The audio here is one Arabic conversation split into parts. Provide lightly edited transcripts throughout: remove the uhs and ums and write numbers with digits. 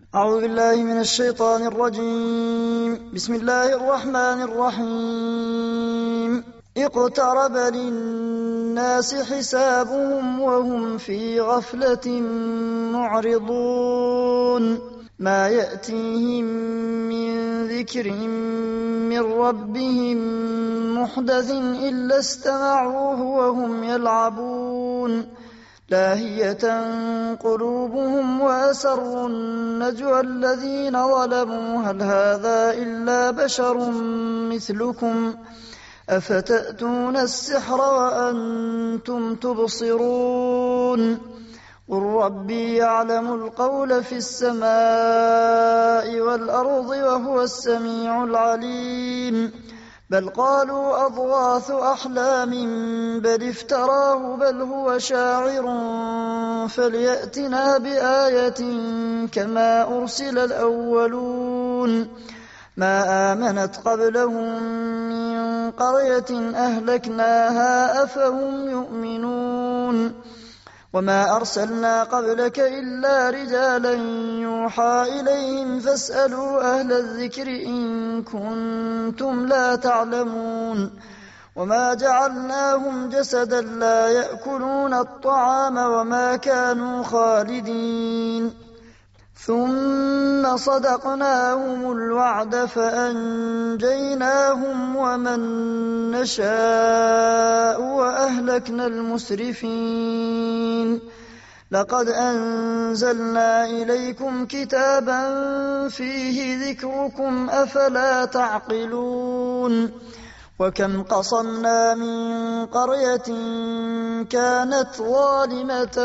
أعوذ بالله من الشيطان الرجيم. بسم الله الرحمن الرحيم. اقترب للناس حسابهم وهم في غفلة معرضون ما يأتيهم من ذكر من ربهم محدث إلا استمعوه وهم يلعبون لاهية قلوبهم وأسروا النجوى الذين ظلموا هل هذا إلا بشر مثلكم أفتأتون السحر وأنتم تبصرون قل ربي يعلم القول في السماء والأرض وهو السميع العليم بل قالوا أضغاث أحلام بل افتراه بل هو شاعر فليأتنا بآية كما أرسل الأولون ما آمنت قبلهم من قرية أهلكناها أفهم يؤمنون وما أرسلنا قبلك إلا رجالا يوحى إليهم فاسألوا أهل الذكر إن كنتم لا تعلمون وما جعلناهم جسدا لا يأكلون الطعام وما كانوا خالدين ثم صدقناهم الوعد فأنجيناهم ومن نشاء وأهلكنا المسرفين لقد أنزلنا إليكم كتابا فيه ذكركم أفلا تعقلون وكم قصمنا من قرية كانت ظالمة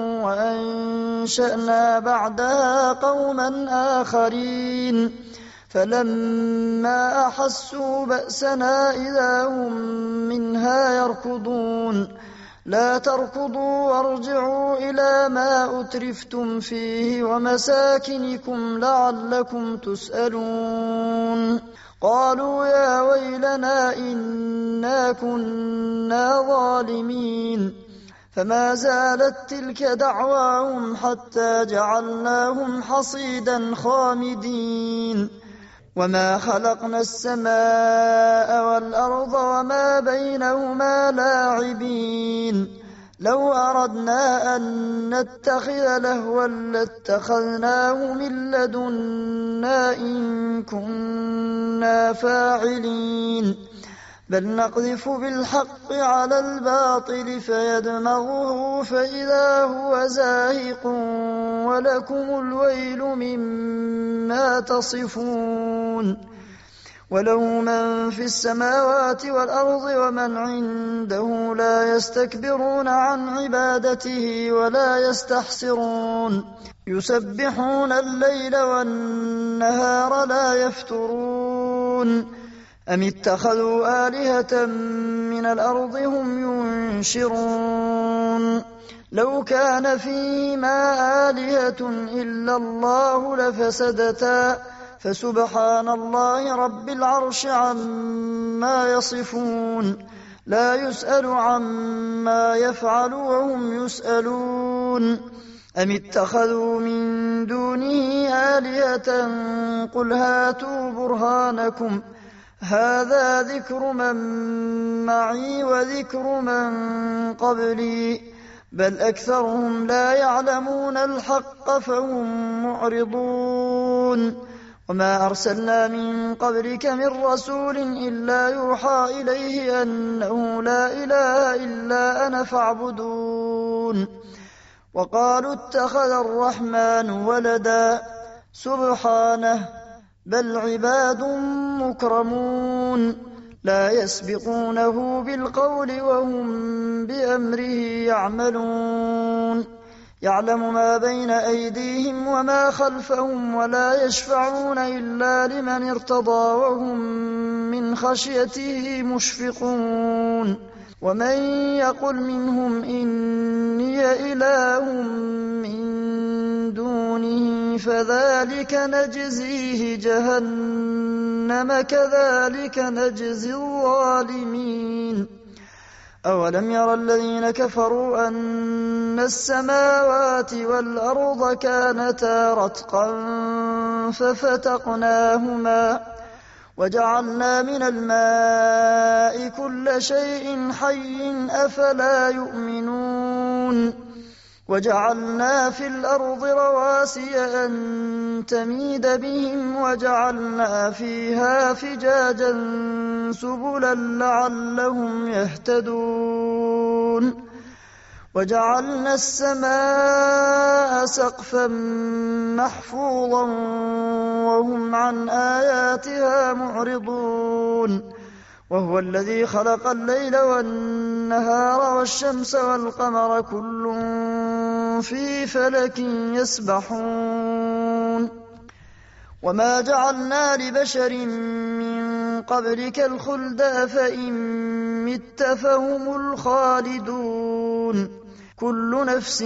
وأنشأنا بعدها قوما آخرين فلما أحسوا بأسنا إذا هم منها يركضون لا تركضوا وارجعوا إلى ما أترفتم فيه ومساكنكم لعلكم تسألون قالوا يا ويلنا إنا كنا ظالمين فما زالت تلك دعواهم حتى جعلناهم حصيدا خامدين وما خلقنا السماء والأرض وما بينهما لاعبين لو أردنا أن نتخذ لهوا لاتخذناه من لدنا إن كنا فاعلين بل نقذف بالحق على الباطل فيدمغه فإذا هو زاهق ولكم الويل مما تصفون وله من في السماوات والأرض ومن عنده لا يستكبرون عن عبادته ولا يستحسرون يسبحون الليل والنهار لا يفترون أم اتخذوا آلهة من الأرض هم ينشرون لو كان فيهما آلهة إلا الله لفسدتا فسبحان الله رب العرش عما يصفون لا يسأل عما يفعل وهم يسألون أم اتخذوا من دونه آلهة قل هاتوا برهانكم هذا ذكر من معي وذكر من قبلي بل أكثرهم لا يعلمون الحق فهم معرضون وما أرسلنا من قبلك من رسول إلا يوحى إليه أنه لا إله إلا أنا فاعبدون وقالوا اتخذ الرحمن ولدا سبحانه بل عباد مكرمون لا يسبقونه بالقول وهم بأمره يعملون يعلم ما بين أيديهم وما خلفهم ولا يشفعون إلا لمن ارتضى وهم من خشيته مشفقون ومن يقل منهم إني إله من دونه فذلك نجزيه جهنم كذلك نجزي الظالمين أولم ير الذين كفروا أن السماوات والأرض كانتا رتقا ففتقناهما وجعلنا من الماء كل شيء حي أفلا يؤمنون وجعلنا في الأرض رواسي أن تميد بهم وجعلنا فيها فجاجا سبلا لعلهم يهتدون وجعلنا السماء سقفا محفوظا وهم عن آياتها معرضون وهو الذي خلق الليل والنهار والشمس والقمر كل في فلك يسبحون وما جعلنا لبشر من قبلك الخلد أفإن مت فهم الخالدون كل نفس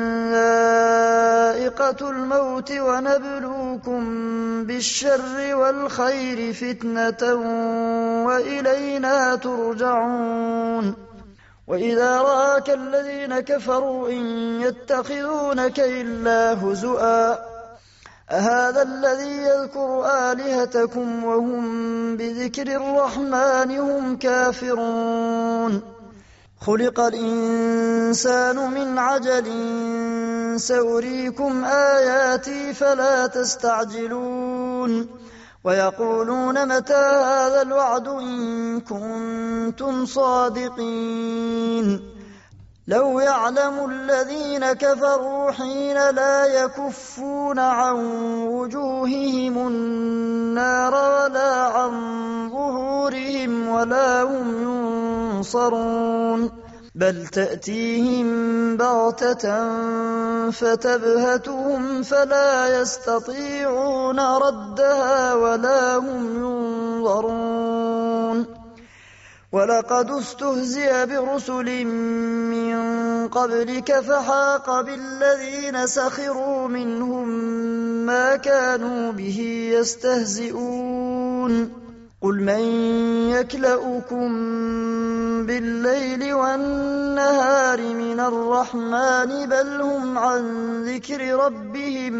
ذائقة الموت ونبلوكم بالشر والخير فتنة وإلينا ترجعون وإذا رآك الذين كفروا إن يتخذونك إلا هزؤا أهذا الذي يذكر آلهتكم وهم بذكر الرحمن هم كافرون خلق الإنسان من عجل سأريكم آياتي فلا تستعجلون ويقولون متى هذا الوعد إن كنتم صادقين لو يعلم الذين كفروا حين لا يكفون عن وجوههم النار ولا عن ظهورهم ولا هم ينصرون بل تأتيهم بغتة فتبهتهم فلا يستطيعون ردها ولا هم ينظرون ولقد استهزئ برسل من قبلك فحاق بالذين سخروا منهم ما كانوا به يستهزئون قل من يكلؤكم بالليل والنهار من الرحمن بل هم عن ذكر ربهم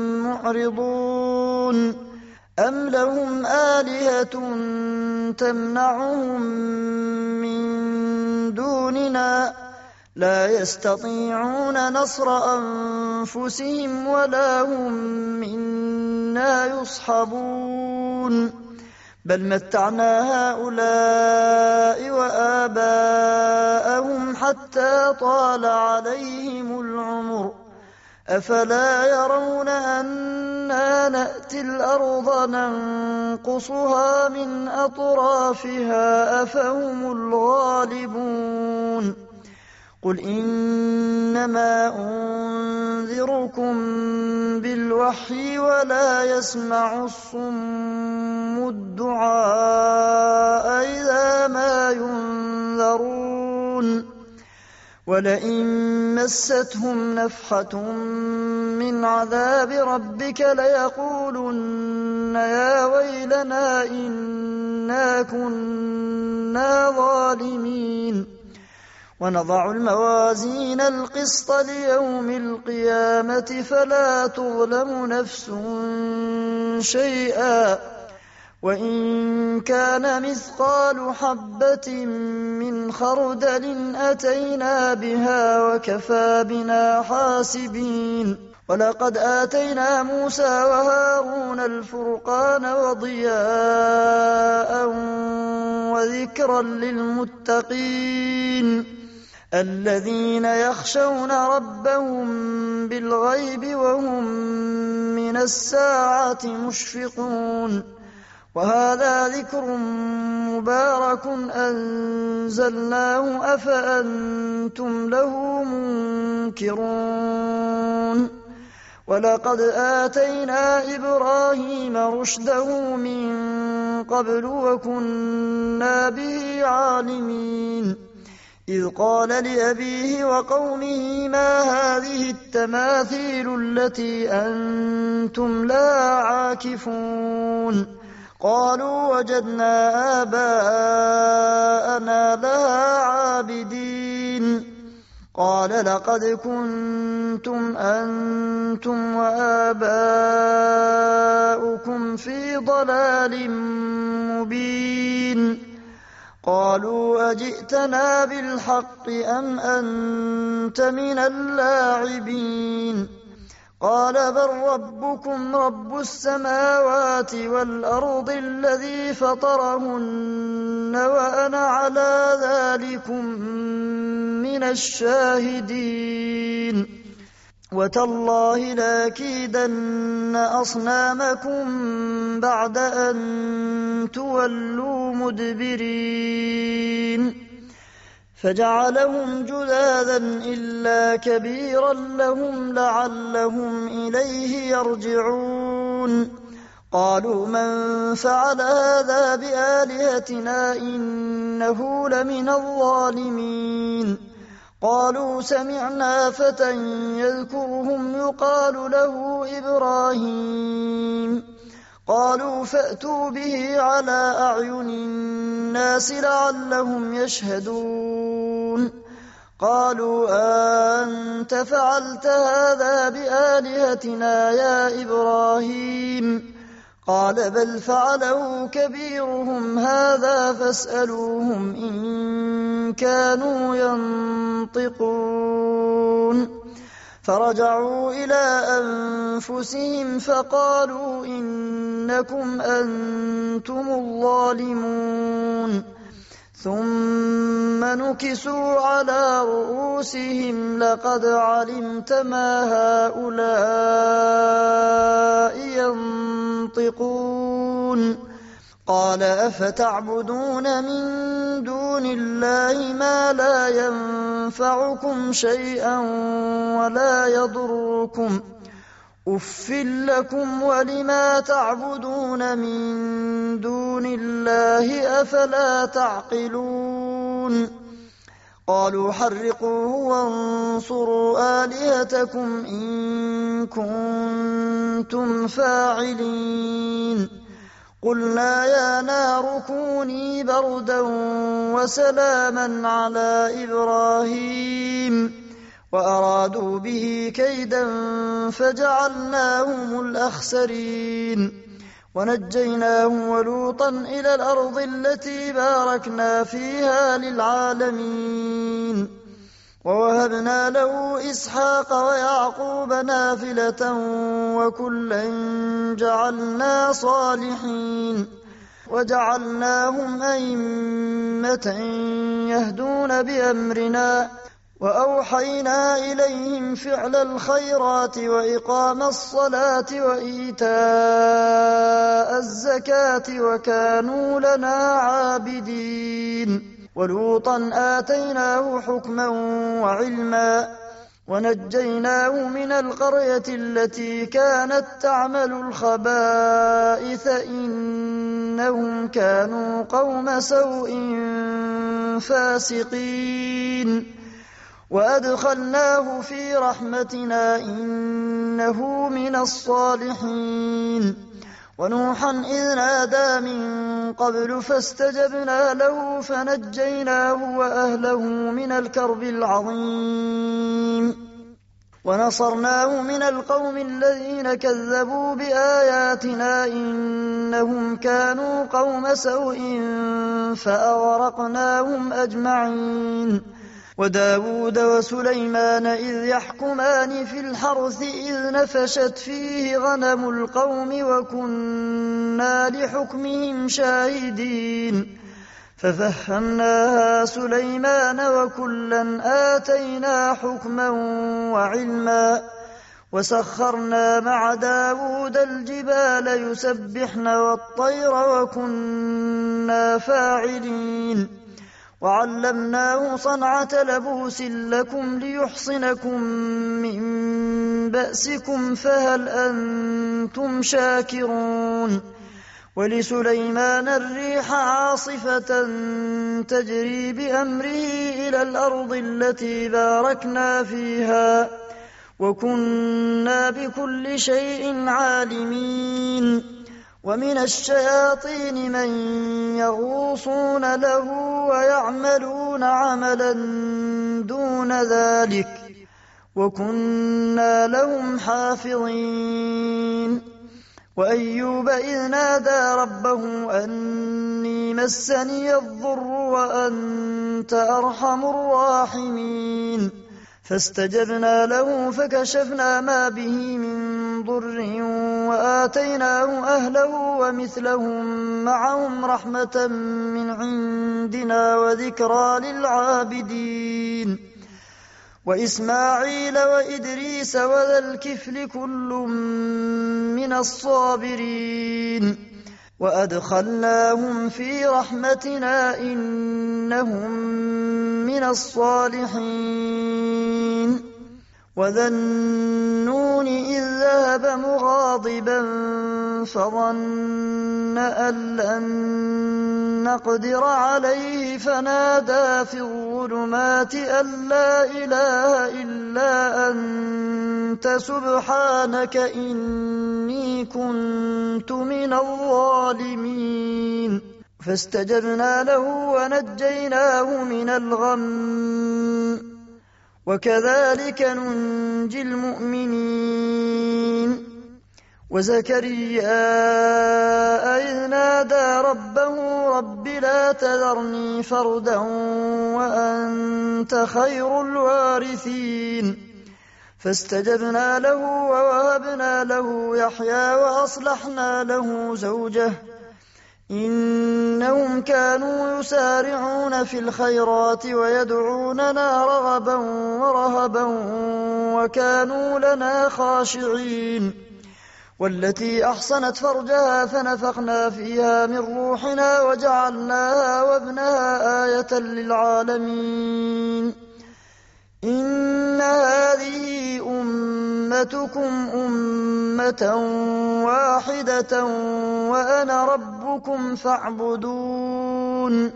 معرضون أم لهم آلهة تمنعهم من دوننا لا يستطيعون نصر أنفسهم ولا هم منا يصحبون بل متعنا هؤلاء وآباءهم حتى طال عليهم العمر أفلا يرون أنا نأتي الأرض ننقصها من أطرافها أفهم الغالبون قل إنما أنذركم بالوحي ولا يسمع الصم الدعاء إذا ما ينذرون ولئن مستهم نفحة من عذاب ربك ليقولن يا ويلنا إنا كنا ظالمين ونضع الموازين القسط ليوم القيامة فلا تظلم نفس شيئا وإن كان مثقال حبة من خردل أتينا بها وكفى بنا حاسبين ولقد آتينا موسى وهارون الفرقان وضياء وذكرا للمتقين الذين يخشون ربهم بالغيب وهم من الساعة مشفقون وهذا ذكر مبارك أنزلناه أفأنتم له منكرون ولقد آتينا إبراهيم رشده من قبل وكنا به عالمين إذ قال لأبيه وقومه ما هذه التماثيل التي أنتم لا عاكفون قالوا وجدنا آباءنا لها عابدين قال لقد كنتم أنتم وآباؤكم في ضلال مبين قالوا أجئتنا بالحق أم أنت من اللاعبين قال بل ربكم رب السماوات والأرض الذي فطرهن وأنا على ذلكم من الشاهدين وتالله لأكيدن أصنامكم بعد أن تولوا مدبرين فجعلهم جذاذا إلا كبيرا لهم لعلهم إليه يرجعون قالوا من فعل هذا بآلهتنا إنه لمن الظالمين قالوا سمعنا فتى يذكرهم يقال له إبراهيم قالوا فأتوا به على أعين الناس لعلهم يشهدون قالوا أنت فعلت هذا بآلهتنا يا إبراهيم قال بل فعله كبيرهم هذا فاسألوهم إن كانوا ينطقون فرجعوا إلى أنفسهم فقالوا إنكم أنتم الظالمون ثم نكسوا على رؤوسهم لقد علمت ما هؤلاء ينطقون قال أفتعبدون من دون الله ما لا ينفعكم شيئا ولا يضركم أف لكم ولما تعبدون من دون الله أفلا تعقلون قالوا حرقوه وانصروا آلهتكم إن كنتم فاعلين قلنا يا نار كوني بردا وسلاما على إبراهيم وأرادوا به كيدا فجعلناهم الأخسرين ونجيناه ولوطا إلى الأرض التي باركنا فيها للعالمين ووهبنا له إسحاق ويعقوب نافلة وكلا جعلنا صالحين وجعلناهم أئمة يهدون بأمرنا وأوحينا إليهم فعل الخيرات وإقام الصلاة وإيتاء الزكاة وكانوا لنا عابدين ولوطا آتيناه حكما وعلما ونجيناه من القرية التي كانت تعمل الخبائث إنهم كانوا قوم سوء فاسقين وأدخلناه في رحمتنا إنه من الصالحين ونوحا إذ نادى من قبل فاستجبنا له فنجيناه وأهله من الكرب العظيم ونصرناه من القوم الذين كذبوا بآياتنا إنهم كانوا قوم سوء فأغرقناهم أجمعين وداود وسليمان إذ يحكمان في الحرث إذ نفشت فيه غنم القوم وكنا لحكمهم شاهدين ففهمناها سليمان وكلا آتينا حكما وعلما وسخرنا مع داود الجبال يسبحن والطير وكنا فاعلين وعلمناه صنعة لبوس لكم ليحصنكم من بأسكم فهل أنتم شاكرون ولسليمان الريح عاصفة تجري بأمره إلى الأرض التي باركنا فيها وكنا بكل شيء عالمين ومن الشياطين من يغوصون له ويعملون عملا دون ذلك وكنا لهم حافظين وأيوب إذ نادى ربه أني مسني الضر وأنت أرحم الراحمين فاستجبنا له فكشفنا ما به من ضر وآتيناه أهله ومثلهم معهم رحمة من عندنا وذكرى للعابدين وإسماعيل وإدريس وذا الكفل كل من الصابرين وأدخلناهم في رحمتنا إنهم من الصالحين وذا النون إذ ذهب مغاضبا فظن أن لن نقدر عليه فنادى في الظلمات أن لا إله إلا أنت سبحانك إني كنت من الظالمين فاستجبنا له ونجيناه من الغم وكذلك ننجي المؤمنين وزكريا إذ نادى ربه رب لا تذرني فردا وأنت خير الوارثين فاستجبنا له ووهبنا له يحيى وأصلحنا له زوجه إنهم كانوا يسارعون في الخيرات ويدعوننا رغبا ورهبا وكانوا لنا خاشعين والتي أحصنت فرجها فنفخنا فيها من روحنا وجعلناها وابنها آية للعالمين إن هذه أمتكم أمة واحدة وأنا ربكم فاعبدون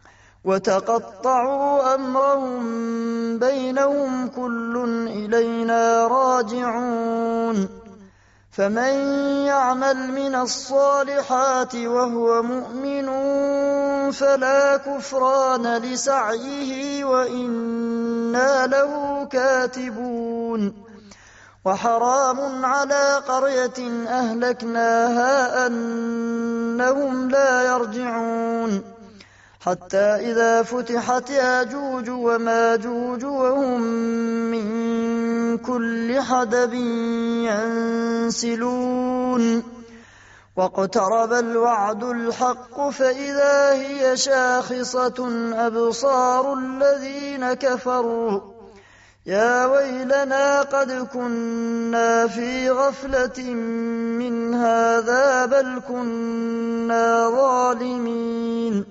وتقطعوا أمرهم بينهم كل إلينا راجعون فمن يعمل من الصالحات وهو مؤمن فلا كفران لسعيه وإنا له كاتبون وحرام على قرية أهلكناها أنهم لا يرجعون حتى إذا فتحت ياجوج وماجوج وهم من كل حدب ينسلون واقترب الوعد الحق فإذا هي شاخصة أبصار الذين كفروا يا ويلنا قد كنا في غفلة من هذا بل كنا ظالمين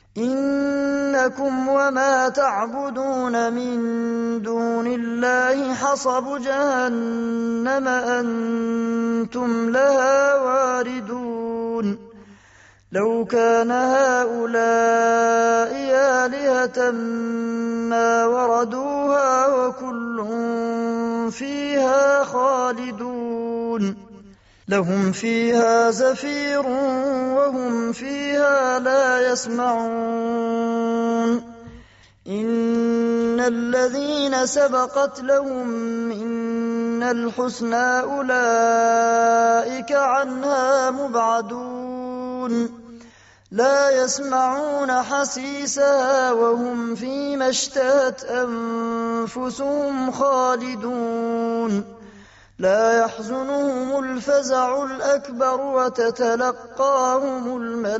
إنكم وما تعبدون من دون الله حصب جهنم أنتم لها واردون لو كان هؤلاء آلهة ما وردوها وكل فيها خالدون لهم فيها زفير وهم فيها لا يسمعون إن الذين سبقت لهم منا الحسنى أولئك عنها مبعدون لا يسمعون حسيسها وهم فيما اشتهت أنفسهم خالدون لا يحزنهم الفزع الأكبر وتتلقاهم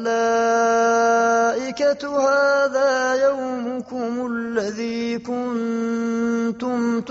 الملائكة هذا يومكم الذي كنتم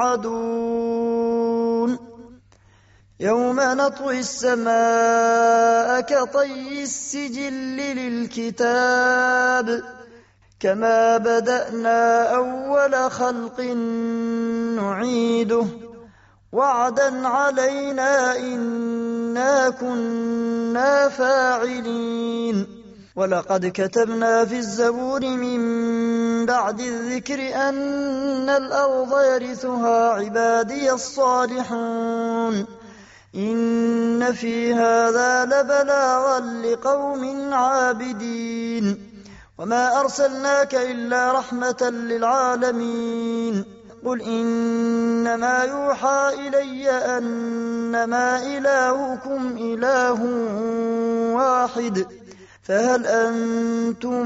توعدون يوم نطوي السماء كطي السجل للكتاب كما بدأنا أول خلق نعيده وعدا علينا إنا كنا فاعلين ولقد كتبنا في الزبور من بعد الذكر أن الأرض يرثها عبادي الصالحون إن في هذا لبلاغا لقوم عابدين وما أرسلناك إلا رحمة للعالمين قل إنما يوحى إلي أنما إلهكم إله واحد فهل أنتم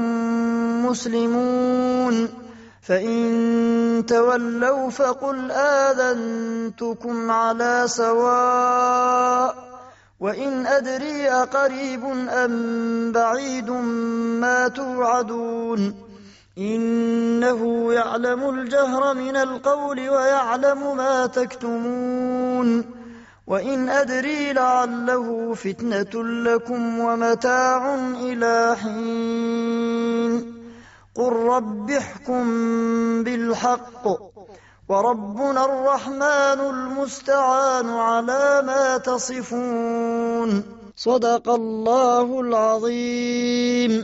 مسلمون فإن تولوا فقل آذنتكم على سواء وإن أدري أقريب أم بعيد ما توعدون إنه يعلم الجهر من القول ويعلم ما تكتمون وإن أدري لعله فتنة لكم ومتاع إلى حين قل رب احكم بالحق وربنا الرحمن المستعان على ما تصفون صدق الله العظيم.